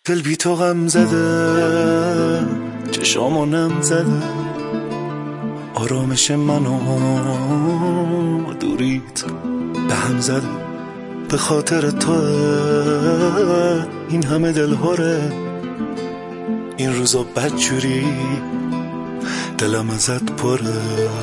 دل بی تو غم زده، چشامو نم زده، آرامش منو دوریت به هم زده. به خاطر تو این همه دل هره، این روزا بدجوری دلم ازت پره.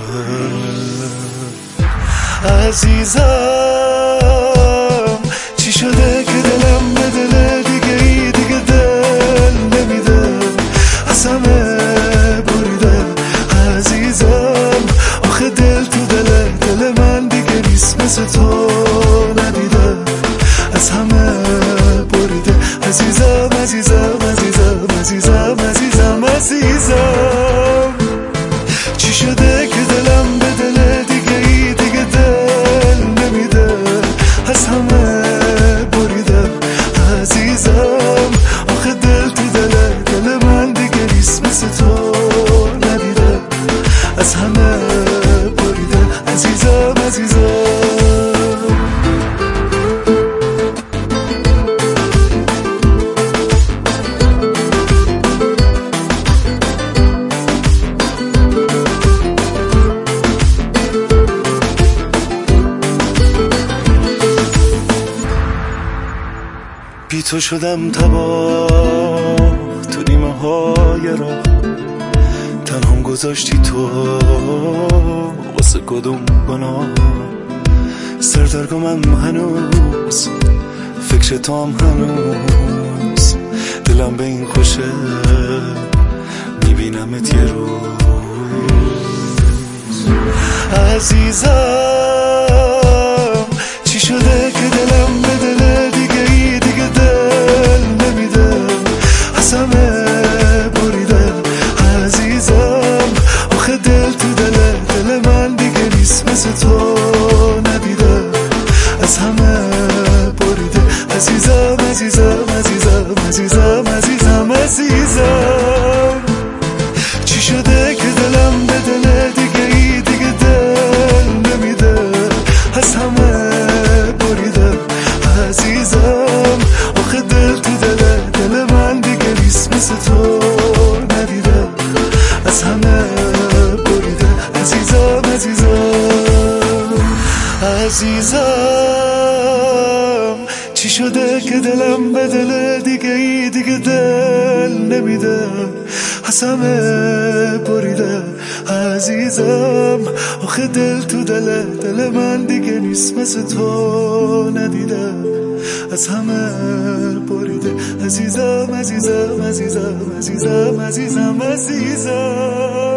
عزیزم چی شده که دلم به دل دیگه ای دیگه دل نمیده، از همه بریده. عزیزم آخه دل تو دل من دیگه نیست، مثل تو ندیده، از همه بریده. عزیزم عزیزم عزیزم عزیزم عزیزم عزیزم چی شده که دلم به دل دیگه ای دیگه دل نمیده، از همه بریده. عزیزم آخه دل تو دل من دیگه نیست، مثل تو ندیده، از همه بریده. عزیزم عزیزم بی تو شدم تباه تو نیمه های راه، تنهام گذاشتی تو واسه کدوم گناه. سردرگمم هنوز فکر تو هم هنوز، دلم به این خوشه میبینمت یه روز. عزیزم چی شده که دلم به دل دیگه ای دیگه دل نمیده، از همه بریده. عزیزم آخه دل تو دل من دیگه نیست، مثل تو ندیده، از همه بریده. عزیزم عزیزم عزیزم عزیزم عزیزم عزیزم چی شده که دلم به دل دیگه ای دیگه دل نمیده، از همه بریده. عزیزم آخه دل تو دل من دیگه نیست، مثل تو ندیده، از همه بریده. عزیزم عزیزم عزیزم چی شده که دلم به دل دیگه ای دیگه دل نمیده، از همه بریده. عزیزم آخه دل تو دل من دیگه نیست، مثل تو ندیده، از همه بریده. عزیزم عزیزم عزیزم عزیزم عزیزم عزیزم